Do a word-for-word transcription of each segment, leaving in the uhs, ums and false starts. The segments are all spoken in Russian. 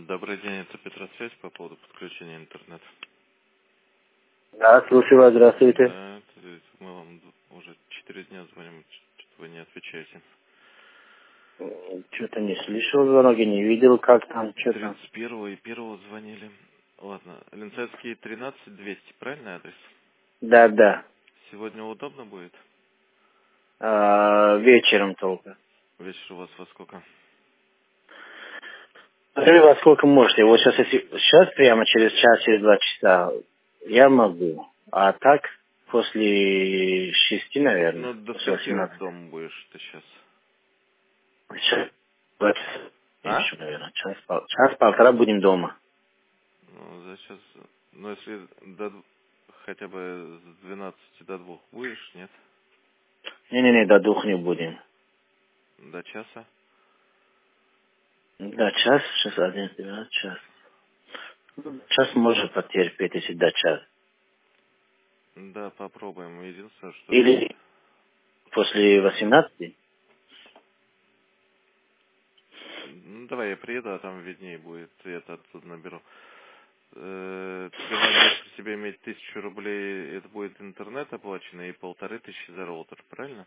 Добрый день, это Петросвязь по поводу подключения интернета. Да, слушаю вас, здравствуйте. Да, то есть мы вам уже четыре дня звоним, что-то вы не отвечаете. Что-то не слышал звонок, я не видел, как там, что там. тридцать первого и первого звонили. Ладно, Ленцайский тринадцать двести, правильный адрес? Да, да. Сегодня удобно будет? А, вечером только. Вечер у вас во сколько? Скажи, во сколько можете? Вот сейчас, если, сейчас прямо через час, через два часа я могу. А так, после шести, наверное, Ну, до после скольки восемнадцати. дома будешь ты сейчас? Час, два часа А? еще, наверное. Час, пол- час-полтора будем дома. Ну, за час... Ну, если до... д- хотя бы с двенадцати до двух будешь, нет? Не-не-не, до двух не будем. До часа? Да, час, сейчас один, двенадцать, час. Ну, час можно потерпеть, если до часа. Да, попробуем. Единственное, что... Или после восемнадцати? Ну, давай я приеду, а там виднее будет, я это оттуда наберу. Э, тебе надо при себе иметь тысячу рублей, это будет интернет оплаченный, и полторы тысячи за роутер, правильно?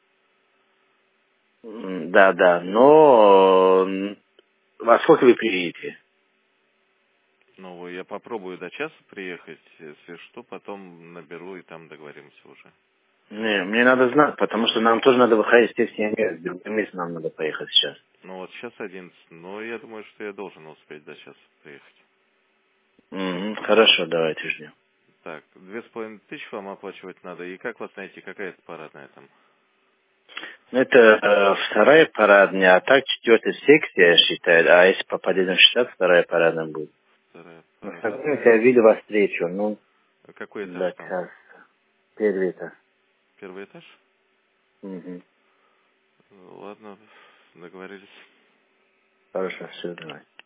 М, Да, да, но м, во сколько вы приедете? Ну, я попробую до часа приехать, если что, потом наберу и там договоримся уже. Не, мне надо знать, потому что нам тоже надо выходить из семи мест, в другое место нам надо поехать сейчас. Ну, вот сейчас одиннадцать, но я думаю, что я должен успеть до часа приехать. Мгм, хорошо, давайте ждем. Так, две с половиной тысячи вам оплачивать надо, и как вас найти, какая это парадная там? Ну, это э, вторая парадная, а так четвертая секция, я считаю, а если попадем в штат, вторая парадная будет. Вторая Ну, парадная. я видел вас встречу, ну, А какой этаж до там? часа. Первый это. Первый этаж? Угу. Ладно, договорились. Хорошо, все, давай.